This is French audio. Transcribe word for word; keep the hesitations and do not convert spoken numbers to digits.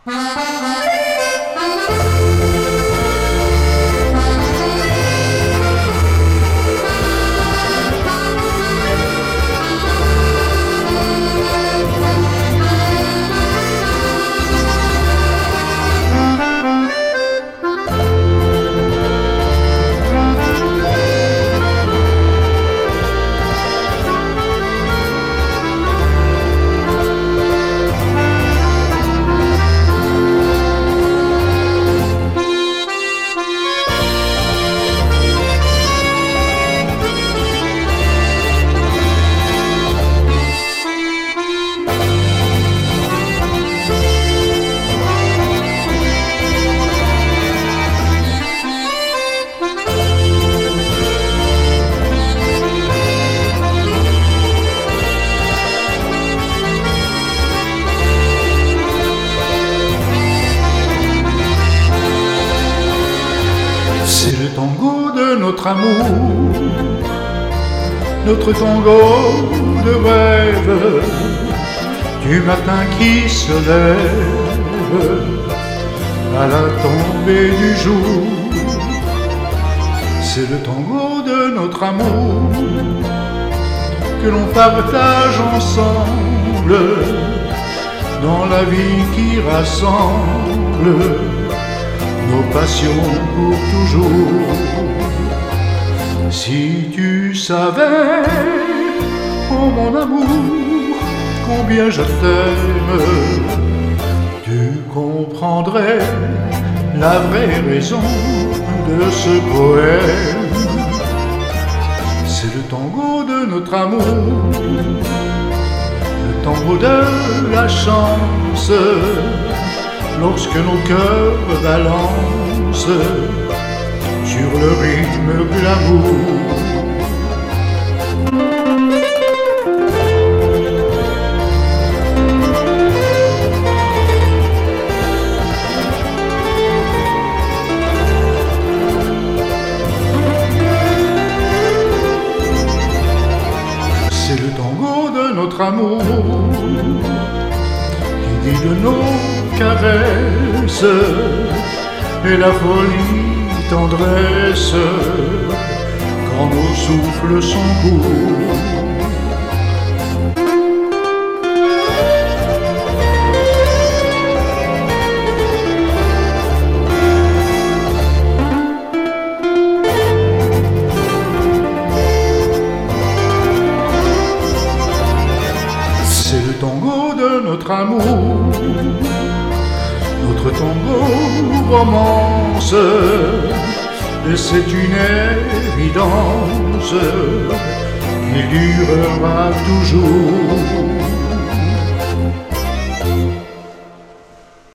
C'est le tango de notre amour, notre tango de rêve, du matin qui se lève à la tombée du jour. C'est le tango de notre amour que l'on partage ensemble dans la vie qui rassemble nos passions pour toujours. Si tu savais, oh mon amour, combien je t'aime, tu comprendrais la vraie raison de ce poème. C'est le tango de notre amour, le tango de la chance, lorsque nos cœurs balancent sur le rythme de l'amour. C'est le tango de notre amour qui guide nos caresses et la folie tendresse quand nos souffles sont courts. C'est le tango de notre amour, notre tango romance, et c'est une évidence qui durera toujours.